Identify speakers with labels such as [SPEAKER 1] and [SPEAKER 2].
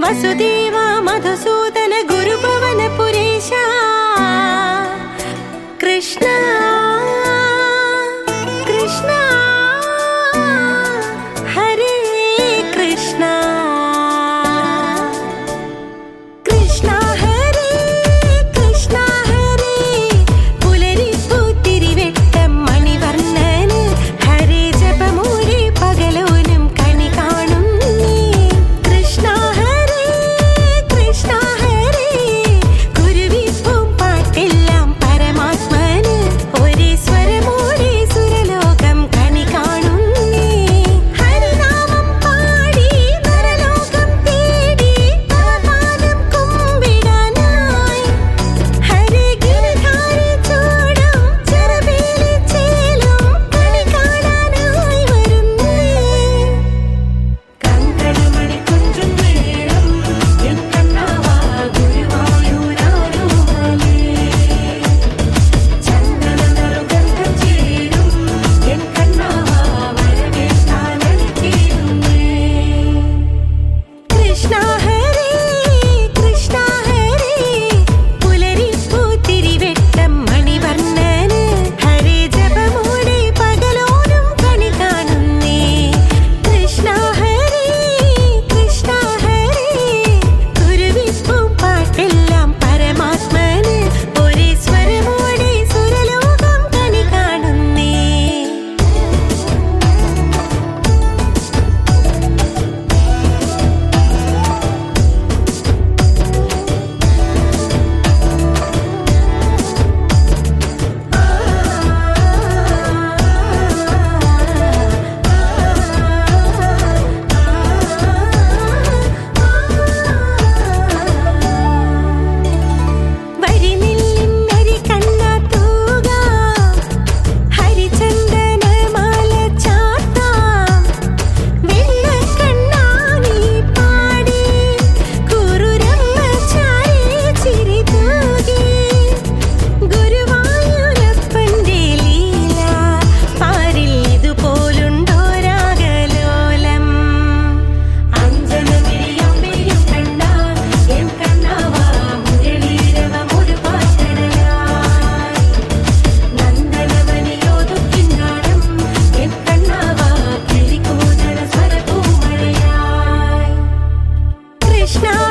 [SPEAKER 1] വസുദേവ മധുസൂദന ഗുരുഭവന പുരേശ കൃഷ്ണ കൃഷ്ണ ഹരേ കൃഷ്ണ കൃഷ്ണ ഹരേ കൃഷ്ണ ഹരേ പുലരിപ്പൂ തിരിവെട്ടം മണിവർണ്ണന് ഹരേ ജപമൂരി പകലോനും കണി കാണും നീ കൃഷ്ണ ഹരേ കൃഷ്ണ ഹരേ കുരുവിപ്പൂം പാട്ടെല്ലാം പരമാത്മന് ഒരേ സ്വരമൂരി സുരലോകം കണി കാണും നീ ഹരിനാമം പാടി നരലോകം തേടി പാദം കുമ്പിടാനായി ഹരേ ഗിരിധാരി ചൂടും ചെറുവേലി ചേലും കണി കാണാനായി വരുന്നേ കങ്കണമണി കുഞ്ചും മേളം എൻ കണ്ണാവാ ഗുരുവായൂരാരോമലേ ചന്ദനനറുഗന്ധം ചേരും എൻ കണ്ണാവാ വരവേൽക്കാനണിചേരുന്നേ കൃഷ്ണ ഹരേ കൃഷ്ണ ഹരേ പുലരിപ്പൂ തിരിവെട്ടം മണിവർണ്ണന് ഹരേ ജപമൂടി പകലോനും കണി കാണുന്നേ കൃഷ്ണ ഹരേ കൃഷ്ണ ഹരേ കുരുവിപ്പൂം പാട്ടെല്ലാം പരമാത്മന് ഒരേ സ്വരമൂടി സുരലോകം കണി കാണുന്നേ വരിനെല്ലിൻ നരി കണ്ണാ തൂകാം ഹരിചന്ദനമാല ചാർത്താം വെണ്ണക്കണ്ണാ നീ പാടി കുറുരമ്മച്ചാരി ചിരി തൂകി ഗുരുവായൂരപ്പന്റെ ലീല പാരിൽ ഇതുപോലുണ്ടോരാഗലോലം അഞ്ജനമിരിയമ്പയും കണ്ണ എൻ കണ്ണാവാ മുരളീരവമൊരു പാട്ടടയായി നന്ദനവനിയോതുക്കിന്നാടം എൻ കണ്ണാവാ കിളികൂതള സ്വരപൂമഴയായി കൃഷ്ണ